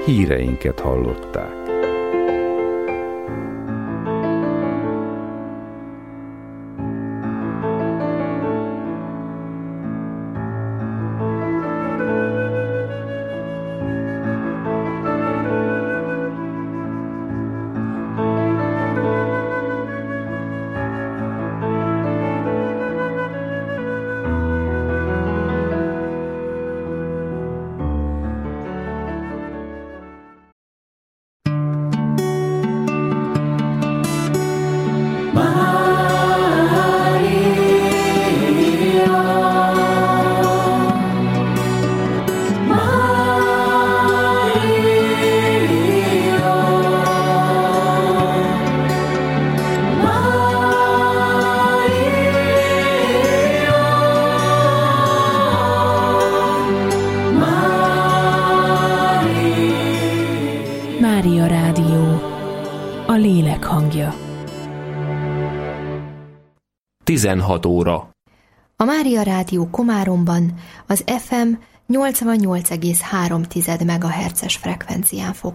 híreinket hallották. Mária Rádió, a lélek hangja. 16 óra. A Mária Rádió Komáromban az FM 88,3 MHz-es frekvencián fog